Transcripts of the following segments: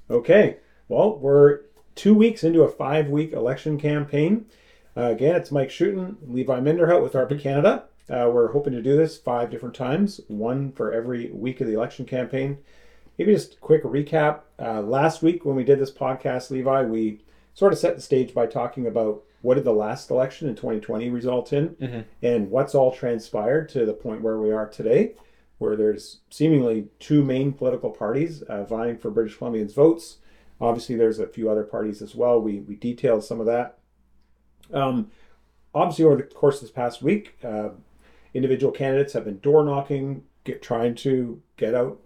Okay, well, we're 2 weeks into a 5 week election campaign. Again, it's Mike Schutten, Levi Minderhout with ARPA Canada. We're hoping to do this 5 different times, one for every week of the election campaign. Maybe just a quick recap. Last week when we did this podcast, Levi, we sort of set the stage by talking about what did the last election in 2020 result in and what's all transpired to the point where we are today, where there's seemingly two main political parties vying for British Columbians' votes. Obviously, there's a few other parties as well. We detailed some of that. Obviously, over the course of this past week, individual candidates have been door knocking, trying to get out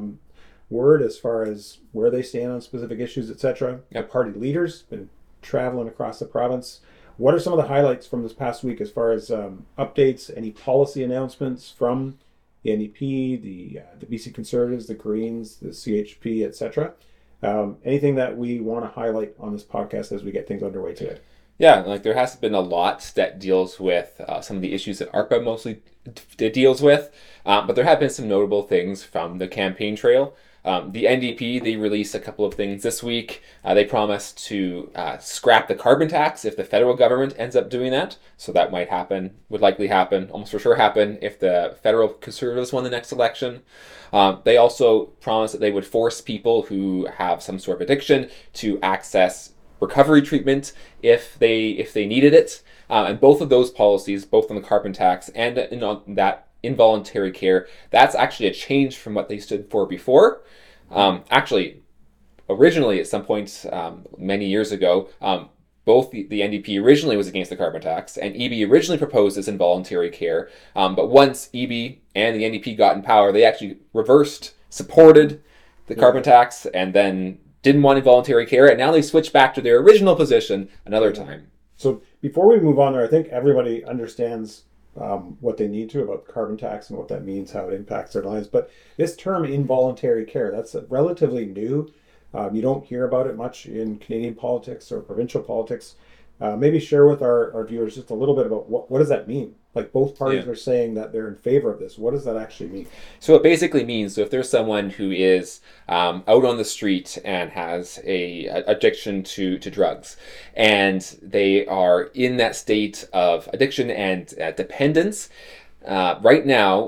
word as far as where they stand on specific issues, etc. Yep. Party leaders been traveling across the province. What are some of the highlights from this past week as far as updates, any policy announcements from the NDP, the BC Conservatives, the Greens, the CHP, etc.? Anything that we want to highlight on this podcast as we get things underway today? Yeah, there has been a lot that deals with some of the issues that ARPA mostly deals with, but there have been some notable things from the campaign trail. The NDP, they released a couple of things this week. They promised to scrap the carbon tax if the federal government ends up doing that. So that might happen, would likely happen, almost for sure happen if the federal Conservatives won the next election. They also promised that they would force people who have some sort of addiction to access recovery treatment if they needed it. And both of those policies, both on the carbon tax and on that involuntary care, that's actually a change from what they stood for before. Actually, originally at some point many years ago, both the NDP originally was against the carbon tax, and EB originally proposed this involuntary care. But once EB and the NDP got in power, they actually supported the carbon tax, and then didn't want involuntary care, and now they switched back to their original position another time. So before we move on there, I think everybody understands what they need to about the carbon tax and what that means, how it impacts their lives. But this term involuntary care, that's relatively new. You don't hear about it much in Canadian politics or provincial politics. Maybe share with our viewers just a little bit about what does that mean? Like both parties are saying that they're in favor of this. What does that actually mean? So it basically means, so if there's someone who is out on the street and has a addiction to drugs, and they are in that state of addiction and dependence, right now,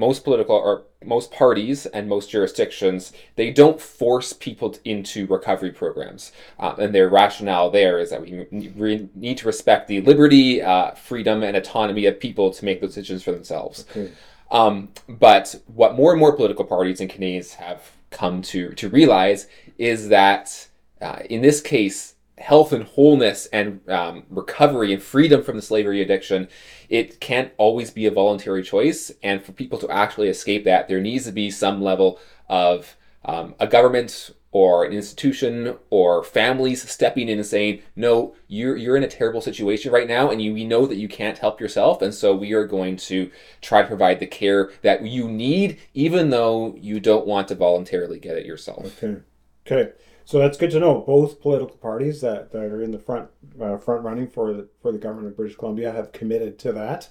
most parties and most jurisdictions, they don't force people into recovery programs. And their rationale there is that we need to respect the liberty, freedom, and autonomy of people to make those decisions for themselves. Okay. But what more and more political parties and Canadians have come to realize is that in this case, health and wholeness and recovery and freedom from the slavery addiction, it can't always be a voluntary choice. And for people to actually escape that, there needs to be some level of a government or an institution or families stepping in and saying, no, you're in a terrible situation right now, and we know that you can't help yourself, and so we are going to try to provide the care that you need, even though you don't want to voluntarily get it yourself. Okay. So that's good to know. Both political parties that are in the front running for the government of British Columbia have committed to that.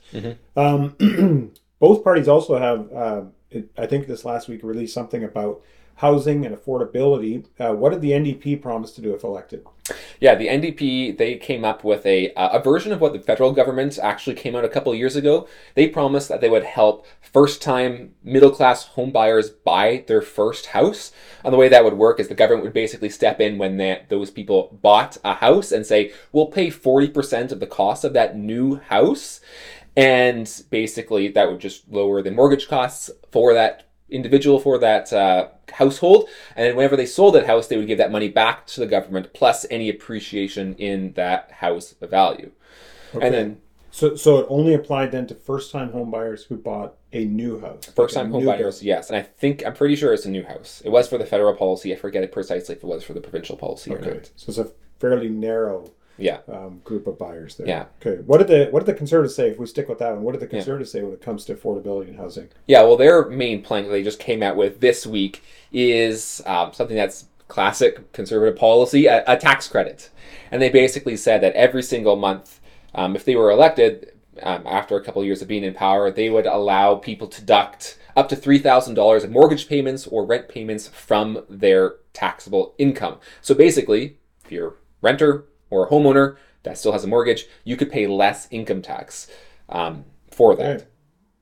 Both parties also have, I think this last week, released something about housing and affordability. What did the NDP promise to do if elected? Yeah, the NDP, they came up with a version of what the federal government actually came out a couple of years ago. They promised that they would help first-time middle-class home buyers buy their first house. And the way that would work is the government would basically step in when those people bought a house and say, we'll pay 40% of the cost of that new house. And basically that would just lower the mortgage costs for that individual, for that household, and then whenever they sold that house, they would give that money back to the government plus any appreciation in that house value. Okay. And then so it only applied then to first-time home buyers who bought a new house. First-time home buyers, yes. And I'm pretty sure it's a new house. It was for the federal policy. I forget it precisely if it was for the provincial policy or not. So it's a fairly narrow group of buyers there. Yeah. Okay. What did the Conservatives say, if we stick with that one? What did the Conservatives say when it comes to affordability and housing? Yeah, well, their main plan that they just came out with this week is something that's classic Conservative policy, a tax credit. And they basically said that every single month, if they were elected, after a couple of years of being in power, they would allow people to deduct up to $3,000 in mortgage payments or rent payments from their taxable income. So basically, if you're a renter or a homeowner that still has a mortgage, you could pay less income tax for that. Okay.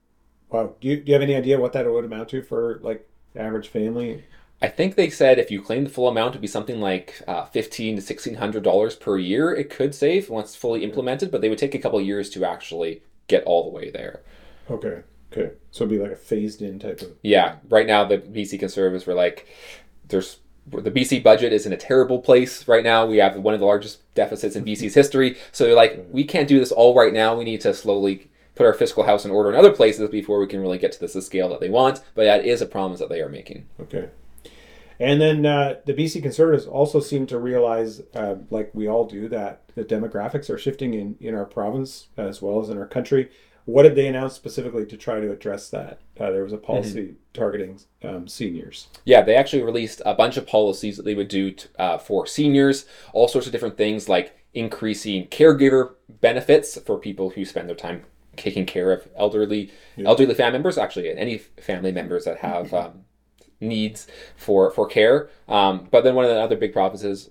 Wow. Do you have any idea what that would amount to for like average family? I think they said if you claim the full amount, it'd be something like $1,500 to $1,600 per year it could save once fully implemented, but they would take a couple of years to actually get all the way there. Okay. Okay. So it'd be like a phased in type of. Yeah. Right now, the BC Conservatives were like, the BC budget is in a terrible place right now. We have one of the largest deficits in BC's history. So they're like, we can't do this all right now. We need to slowly put our fiscal house in order in other places before we can really get to the scale that they want. But that is a promise that they are making. Okay. And then the BC Conservatives also seem to realize, like we all do, that the demographics are shifting in our province as well as in our country. What did they announce specifically to try to address that? There was a policy targeting seniors. Yeah, they actually released a bunch of policies that they would do for seniors, all sorts of different things like increasing caregiver benefits for people who spend their time taking care of elderly family members, actually any family members that have needs for care. But then one of the other big promises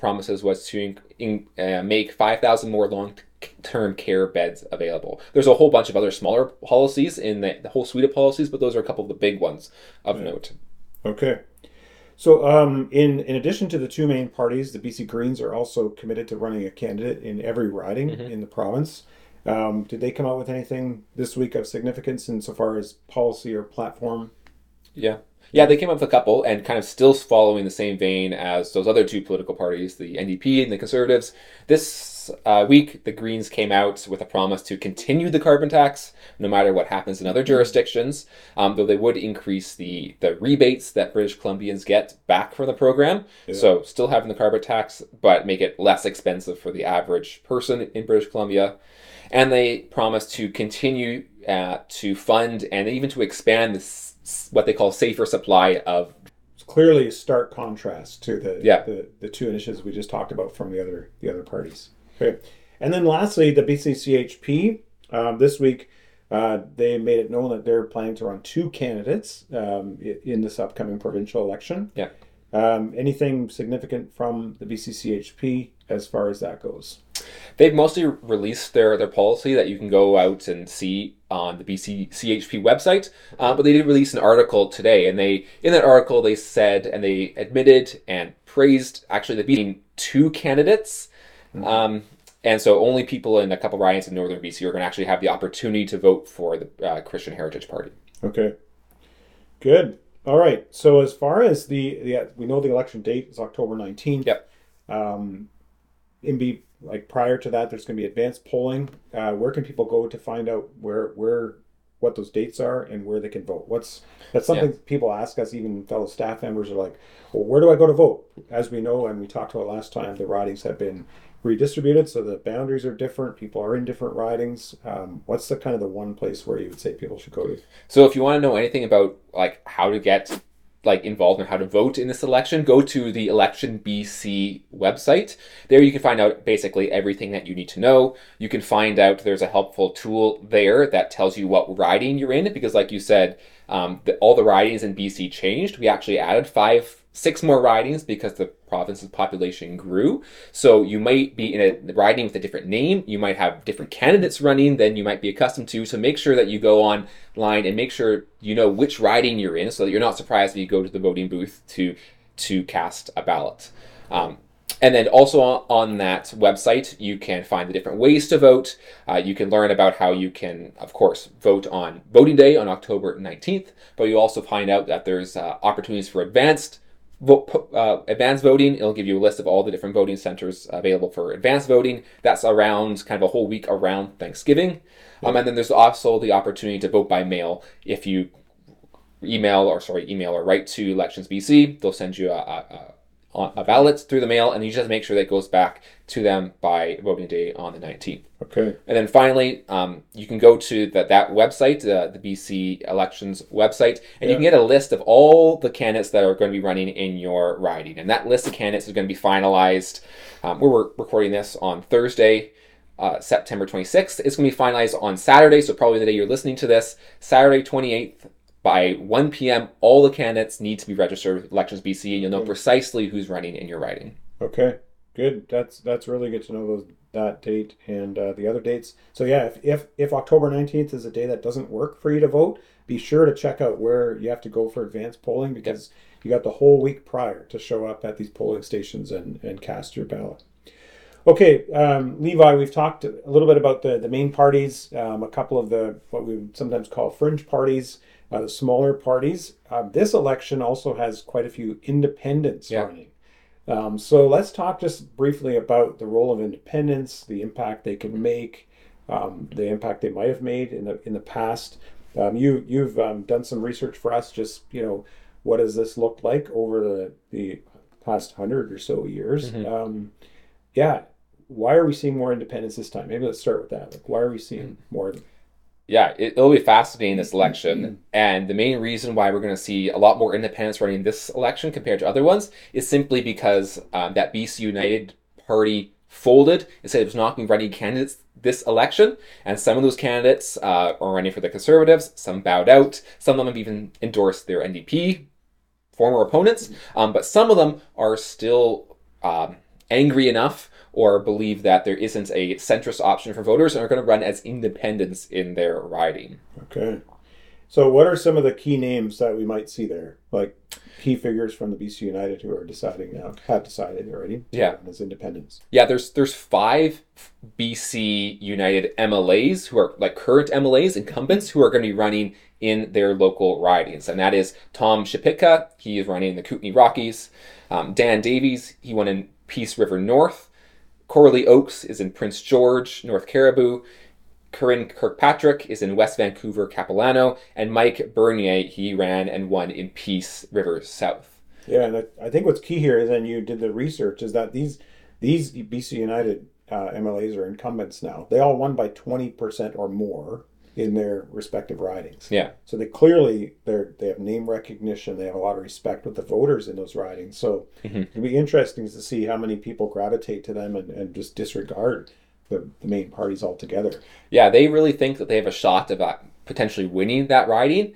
was to make 5,000 more long-term care beds available. There's a whole bunch of other smaller policies in the whole suite of policies, but those are a couple of the big ones of note. Okay. So in addition to the two main parties, the BC Greens are also committed to running a candidate in every riding in the province. Did they come out with anything this week of significance insofar as policy or platform? Yeah, they came up with a couple and kind of still following the same vein as those other two political parties, the NDP and the Conservatives. This week, the Greens came out with a promise to continue the carbon tax no matter what happens in other jurisdictions, though they would increase the rebates that British Columbians get back from the program. Yeah. So still having the carbon tax, but make it less expensive for the average person in British Columbia. And they promised to continue to fund and even to expand what they call safer supply of. It's clearly a stark contrast to the two initiatives we just talked about from the other parties. Okay, and then lastly, the BCCHP this week they made it known that they're planning to run two candidates in this upcoming provincial election. Yeah. Anything significant from the BCCHP as far as that goes? They've mostly released their policy that you can go out and see on the BCCHP website, but they did release an article today, and in that article they said, and they admitted and praised actually there being two candidates, and so only people in a couple ridings in northern BC are going to actually have the opportunity to vote for the Christian Heritage Party. Okay, good. All right. So as far as we know the election date is October 19th. Yep. Prior to that, there's going to be advanced polling. Where can people go to find out what those dates are and where they can vote? That's something people ask us, even fellow staff members are like, well, where do I go to vote? As we know, and we talked about last time, the ridings have been redistributed, so the boundaries are different. People are in different ridings. What's the one place where you would say people should go to? So if you want to know anything about how to get involved in how to vote in this election, go to the Election BC website. There you can find out basically everything that you need to know. You can find out there's a helpful tool there that tells you what riding you're in, because like you said, all the ridings in BC changed. We actually added 6 more ridings because the province's population grew. So you might be in a riding with a different name. You might have different candidates running than you might be accustomed to. So make sure that you go online and make sure you know which riding you're in so that you're not surprised when you go to the voting booth to cast a ballot. And then also on that website, you can find the different ways to vote. You can learn about how you can, of course, vote on voting day on October 19th, but you also find out that there's opportunities for advanced voting. It'll give you a list of all the different voting centers available for advanced voting. That's around kind of a whole week around Thanksgiving. And then there's also the opportunity to vote by mail. If you email or write to Elections BC, they'll send you a ballot through the mail, and you just have to make sure that it goes back to them by voting day on the 19th. Okay. And then finally, you can go to that website, the BC Elections website, and you can get a list of all the candidates that are going to be running in your riding. And that list of candidates is going to be finalized. We're recording this on Thursday, September 26th. It's going to be finalized on Saturday, so probably the day you're listening to this, Saturday 28th. by 1 p.m., all the candidates need to be registered with Elections BC, and you'll know precisely who's running in your riding. Okay, good. That's really good to know that date and the other dates. So yeah, if October 19th is a day that doesn't work for you to vote, be sure to check out where you have to go for advanced polling, because you got the whole week prior to show up at these polling stations and cast your ballot. Okay, Levi, we've talked a little bit about the main parties, a couple of the what we would sometimes call fringe parties, the smaller parties. This election also has quite a few independents running. So let's talk just briefly about the role of independents, the impact they can make, the impact they might have made in the past. You've done some research for us. Just what does this look like over the past 100 or so years? Yeah, why are we seeing more independents this time? Maybe let's start with that. Like, why are we seeing more of them? Yeah, it'll be fascinating, this election. And the main reason why we're going to see a lot more independents running this election compared to other ones is simply because that BC United Party folded and said it was not going to be running candidates this election. And some of those candidates are running for the Conservatives. Some bowed out. Some of them have even endorsed their NDP former opponents. But some of them are still angry enough or believe that there isn't a centrist option for voters and are going to run as independents in their riding. Okay. So what are some of the key names that we might see there? Like key figures from the BC United who are deciding now, have decided already to run as independents? Yeah, there's 5 BC United MLAs who are like current MLAs, incumbents, who are going to be running in their local ridings. And that is Tom Shapitka, he is running in the Kootenay Rockies. Dan Davies, he won in Peace River North. Coralie Oakes is in Prince George, North Caribou. Corinne Kirkpatrick is in West Vancouver, Capilano. And Mike Bernier, he ran and won in Peace River South. Yeah, and I think what's key here is, and you did the research, is that these BC United MLAs are incumbents now. They all won by 20% or more in their respective ridings. Yeah. So they clearly they have name recognition. They have a lot of respect with the voters in those ridings. So it'll be interesting to see how many people gravitate to them and just disregard the main parties altogether. Yeah, they really think that they have a shot of potentially winning that riding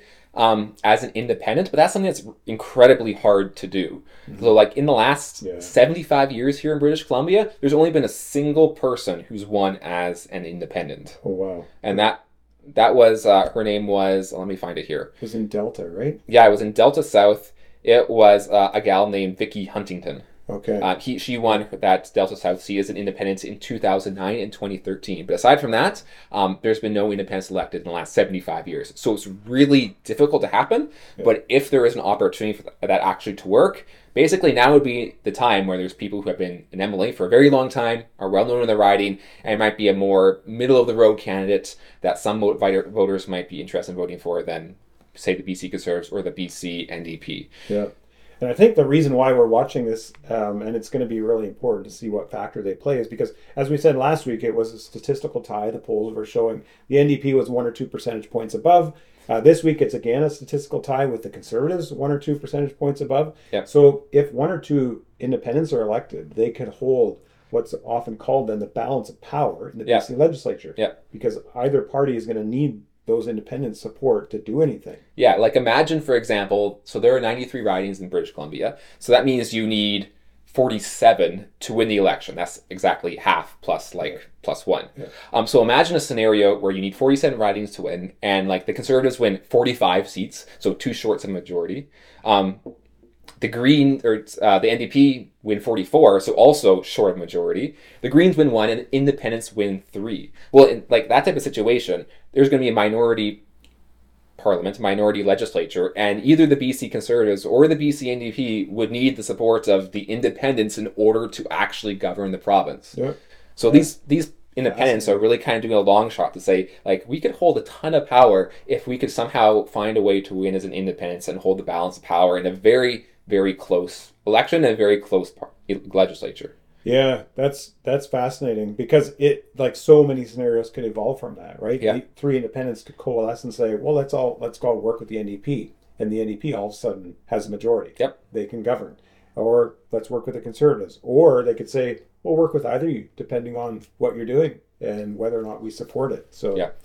as an independent, but that's something that's incredibly hard to do. So like in the last 75 years here in British Columbia, there's only been a single person who's won as an independent. Oh, wow. And that was, her name was, let me find it here. It was in Delta, right? Yeah, it was in Delta South. It was a gal named Vicky Huntington. Okay. She won that Delta South seat as an independent in 2009 and 2013. But aside from that, there's been no independents elected in the last 75 years. So it's really difficult to happen. Yeah. But if there is an opportunity for that actually to work, basically now would be the time where there's people who have been an MLA for a very long time, are well known in the riding, and might be a more middle-of-the-road candidate that some voters might be interested in voting for than, say, the BC Conservatives or the BC NDP. Yeah. And I think the reason why we're watching this, and it's going to be really important to see what factor they play, is because, as we said last week, it was a statistical tie. The polls were showing the NDP was 1 or 2 percentage points above. This week, it's again a statistical tie with the Conservatives 1 or 2 percentage points above. Yep. So if 1 or 2 independents are elected, they could hold what's often called then the balance of power in the BC legislature. Yep. Because either party is going to need those independent support to do anything. Yeah, like imagine, for example, so there are 93 ridings in British Columbia. So that means you need 47 to win the election. That's exactly half plus plus 1. Yeah. So imagine a scenario where you need 47 ridings to win, and like the Conservatives win 45 seats, so 2 shorts of majority. The Green or the NDP win 44, so also short of majority. The Greens win 1, and Independents win 3. Well, in like that type of situation, there's going to be a minority parliament, minority legislature, and either the BC Conservatives or the BC NDP would need the support of the Independents in order to actually govern the province. Yeah. So these independents are really kind of doing a long shot to say, like, we could hold a ton of power if we could somehow find a way to win as an independent and hold the balance of power in a very, very close election and a very close legislature. Yeah, that's fascinating, because it, like, so many scenarios could evolve from that, right? Yeah. 3 independents could coalesce and say, well, let's go work with the NDP, and the NDP all of a sudden has a majority. Yep. They can govern. Or let's work with the Conservatives. Or they could say, we'll work with either of you, depending on what you're doing and whether or not we support it. So, yeah.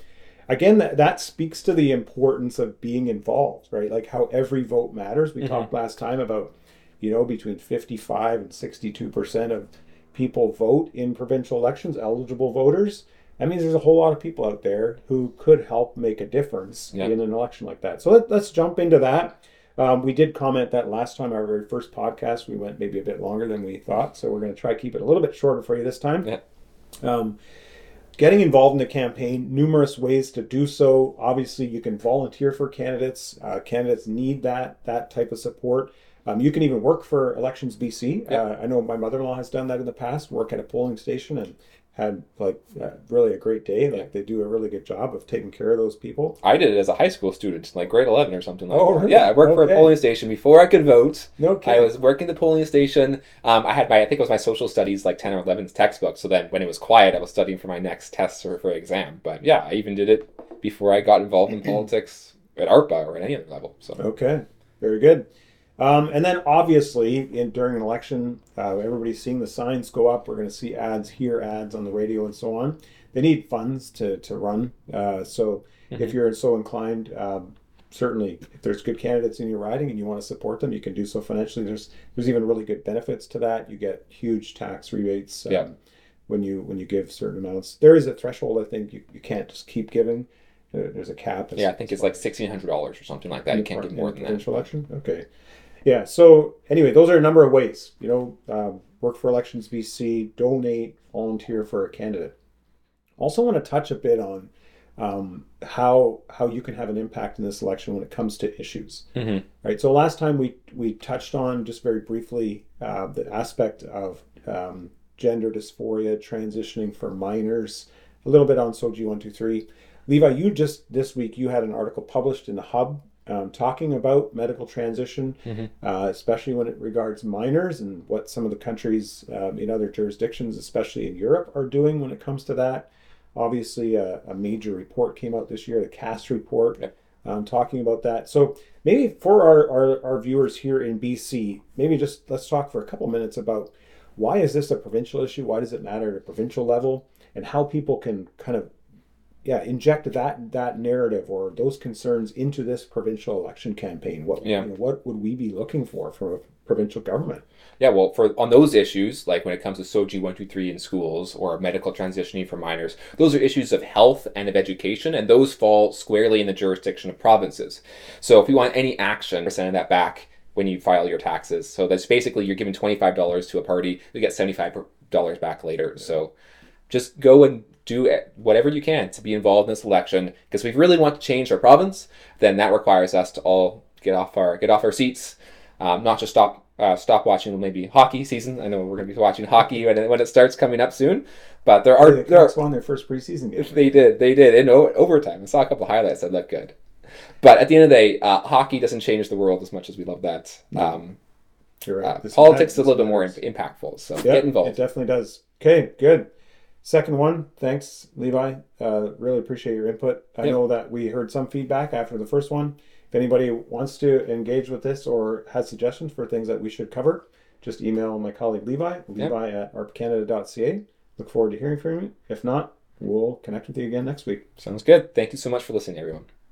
again, that speaks to the importance of being involved, right? Like how every vote matters. We talked last time about, between 55 and 62% of people vote in provincial elections, eligible voters. That means there's a whole lot of people out there who could help make a difference in an election like that. So let's jump into that. We did comment that last time, our very first podcast, we went maybe a bit longer than we thought. So we're going to try to keep it a little bit shorter for you this time. Yeah. Getting involved in the campaign, numerous ways to do so. Obviously, you can volunteer for candidates. Candidates need that type of support. You can even work for Elections BC. I know my mother-in-law has done that in the past, work at a polling station, and had really a great day. They do a really good job of taking care of those people. I did it as a high school student, like grade 11 or something like that. Really? Yeah, I worked for a polling station before I could vote. Okay. I was working the polling station. I had I think it was my social studies, like 10 or 11 textbook. So then when it was quiet, I was studying for my next test or for exam. But yeah, I even did it before I got involved in politics at ARPA or at any other level. So okay, very good. And then obviously during an election, everybody's seeing the signs go up. We're going to see ads, hear ads on the radio and so on. They need funds to run. So if you're so inclined, certainly if there's good candidates in your riding and you want to support them, you can do so financially. There's even really good benefits to that. You get huge tax rebates when you give certain amounts. There is a threshold. I think you can't just keep giving. There's a cap. I think it's like $1,600 or something like that. You can't give more than that. Provincial election? Okay. Yeah, so anyway, those are a number of ways. Work for Elections BC, donate, volunteer for a candidate. Also want to touch a bit on how you can have an impact in this election when it comes to issues. Right. So last time we touched on just very briefly the aspect of gender dysphoria, transitioning for minors, a little bit on SOGI 123. Levi, this week you had an article published in the Hub talking about medical transition, especially when it regards minors and what some of the countries in other jurisdictions, especially in Europe, are doing when it comes to that. Obviously, a major report came out this year, the CAST report, talking about that. So maybe for our viewers here in BC, maybe just let's talk for a couple minutes about why is this a provincial issue? Why does it matter at a provincial level? And how people can kind of inject that narrative or those concerns into this provincial election campaign. What would we be looking for from a provincial government? Yeah, well, on those issues, like when it comes to SOGI 123 in schools or medical transitioning for minors, those are issues of health and of education, and those fall squarely in the jurisdiction of provinces. So if we want any action, we're sending that back when you file your taxes. So that's basically you're giving $25 to a party, you get $75 back later. So just go and do whatever you can to be involved in this election, because if we really want to change our province, then that requires us to all get off our seats, not just stop watching maybe hockey season. I know we're going to be watching hockey when it starts coming up soon, but there are won their first preseason game. They did in overtime. I saw a couple of highlights that looked good, but at the end of the day, hockey doesn't change the world as much as we love that. You're right. Politics is a little bit more impactful, so get involved. It definitely does. Okay, good. Second one, thanks, Levi. Really appreciate your input. I know that we heard some feedback after the first one. If anybody wants to engage with this or has suggestions for things that we should cover, just email my colleague Levi at arpcanada.ca. Look forward to hearing from you. If not, we'll connect with you again next week. Sounds good. Thank you so much for listening, everyone.